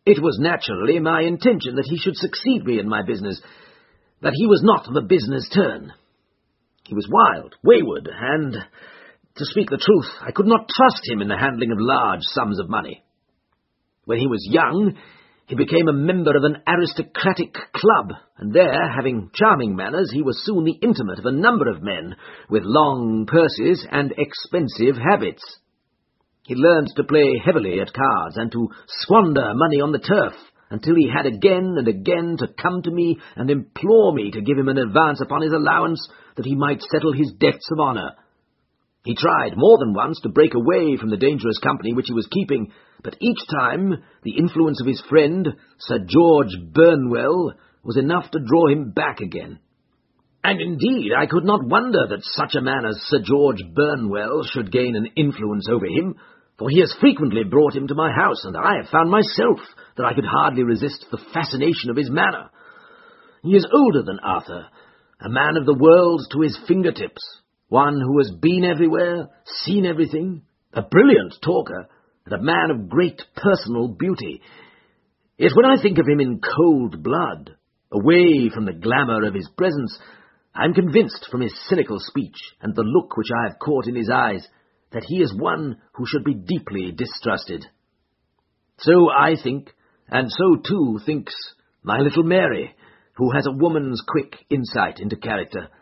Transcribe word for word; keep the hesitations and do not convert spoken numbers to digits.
It was naturally my intention that he should succeed me in my business, that he was not the business turn. He was wild, wayward, and, to speak the truth, I could not trust him in the handling of large sums of money. When he was young, he became a member of an aristocratic club, and there, having charming manners, he was soon the intimate of a number of men with long purses and expensive habits. He learned to play heavily at cards and to squander money on the turf, until he had again and again to come to me and implore me to give him an advance upon his allowance, that he might settle his debts of honour. He tried more than once to break away from the dangerous company which he was keeping, but each time the influence of his friend, Sir George Burnwell, was enough to draw him back again. And indeed I could not wonder that such a man as Sir George Burnwell should gain an influence over him, for he has frequently brought him to my house, and I have found myself that I could hardly resist the fascination of his manner. He is older than Arthur, a man of the world to his fingertips, one who has been everywhere, seen everything, a brilliant talker, and a man of great personal beauty. Yet when I think of him in cold blood, away from the glamour of his presence, I am convinced from his cynical speech and the look which I have caught in his eyes that he is one who should be deeply distrusted. So I think, and so too thinks my little Mary, who has a woman's quick insight into character,